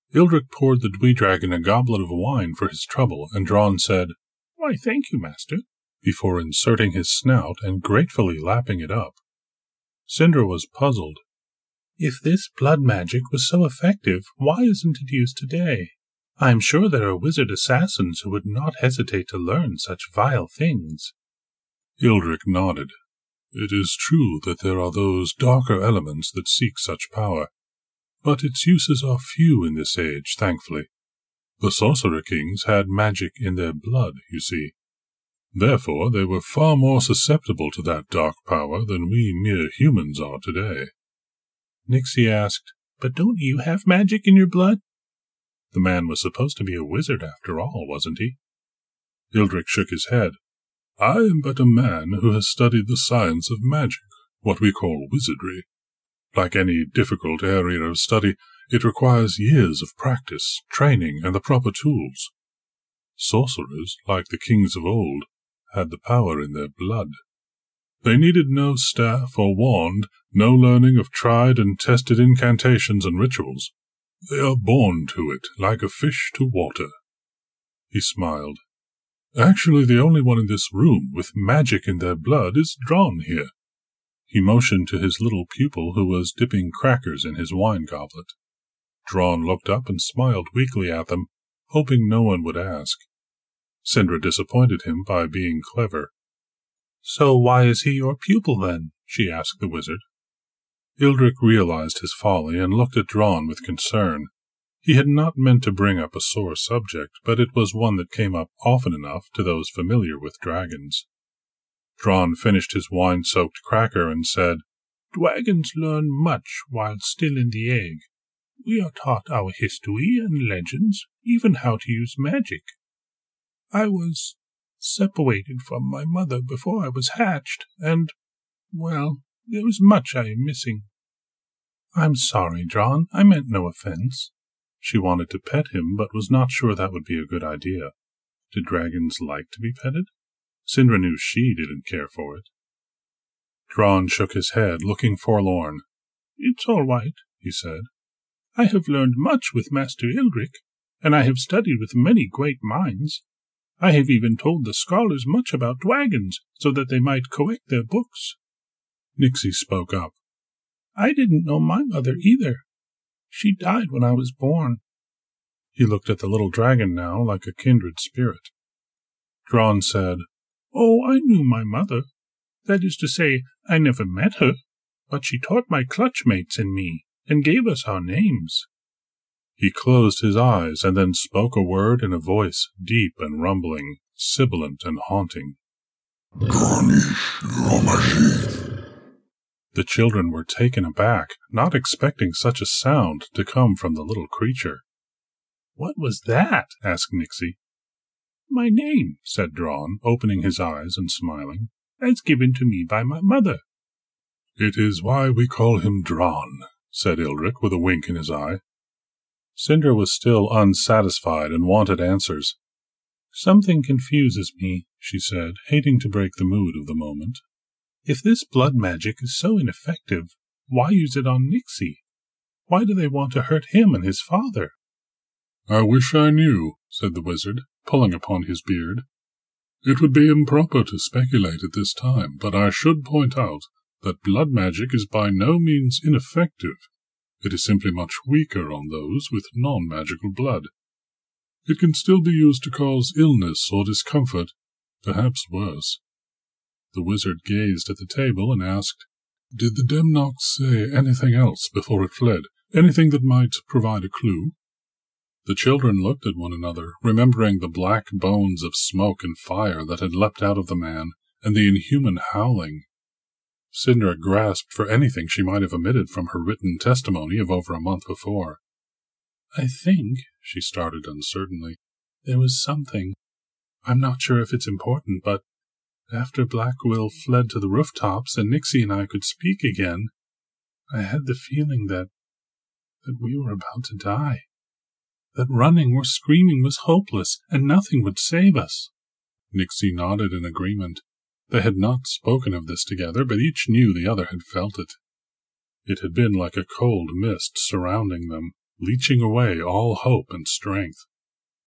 Ildric poured the Dwee-Dragon a goblet of wine for his trouble, and Dron said, "Why, thank you, master," before inserting his snout and gratefully lapping it up. Sindra was puzzled. If this blood magic was so effective, why isn't it used today? I am sure there are wizard assassins who would not hesitate to learn such vile things. Ildric nodded. It is true that there are those darker elements that seek such power, but its uses are few in this age, thankfully. The Sorcerer Kings had magic in their blood, you see. Therefore, they were far more susceptible to that dark power than we mere humans are today. Nixie asked, "But don't you have magic in your blood?" The man was supposed to be a wizard after all, wasn't he? Ildric shook his head. I am but a man who has studied the science of magic, what we call wizardry. Like any difficult area of study, it requires years of practice, training, and the proper tools. Sorcerers, like the kings of old, had the power in their blood. They needed no staff or wand, no learning of tried and tested incantations and rituals. They are born to it, like a fish to water. He smiled. Actually, the only one in this room with magic in their blood is Dron here. He motioned to his little pupil who was dipping crackers in his wine goblet. Dron looked up and smiled weakly at them, hoping no one would ask. Sindra disappointed him by being clever. "So why is he your pupil, then?" she asked the wizard. Ildric realized his folly and looked at Dron with concern. He had not meant to bring up a sore subject, but it was one that came up often enough to those familiar with dragons. Dron finished his wine-soaked cracker and said, "Dragons learn much while still in the egg. We are taught our history and legends, even how to use magic. I was separated from my mother before I was hatched, and, well, there is much I am missing." "I'm sorry, Dron. I meant no offense." She wanted to pet him, but was not sure that would be a good idea. Did dragons like to be petted? Sindra knew she didn't care for it. Dron shook his head, looking forlorn. "It's all right," he said. "I have learned much with Master Ildric, and I have studied with many great minds. I have even told the scholars much about dragons, so that they might correct their books." Nixie spoke up. "I didn't know my mother either. She died when I was born." He looked at the little dragon now like a kindred spirit. Dron said, "Oh, I knew my mother. That is to say, I never met her, but she taught my clutchmates and me, and gave us our names." He closed his eyes and then spoke a word in a voice deep and rumbling, sibilant and haunting. The children were taken aback, not expecting such a sound to come from the little creature. "What was that?" asked Nixie. "My name," said Dron, opening his eyes and smiling, "as given to me by my mother." "It is why we call him Dron," said Ildric with a wink in his eye. Sindra was still unsatisfied and wanted answers. "Something confuses me," she said, hating to break the mood of the moment. "If this blood magic is so ineffective, why use it on Nixie? Why do they want to hurt him and his father?" "I wish I knew," said the wizard, pulling upon his beard. "It would be improper to speculate at this time, but I should point out that blood magic is by no means ineffective. It is simply much weaker on those with non-magical blood. It can still be used to cause illness or discomfort, perhaps worse." The wizard gazed at the table and asked, "Did the Demnox say anything else before it fled? Anything that might provide a clue?" The children looked at one another, remembering the black bones of smoke and fire that had leapt out of the man, and the inhuman howling. Sindra grasped for anything she might have omitted from her written testimony of over a month before. "I think," she started uncertainly, "there was something. I'm not sure if it's important, but after Black Will fled to the rooftops and Nixie and I could speak again, I had the feeling that we were about to die. That running or screaming was hopeless, and nothing would save us." Nixie nodded in agreement. They had not spoken of this together, but each knew the other had felt it. It had been like a cold mist surrounding them, leeching away all hope and strength.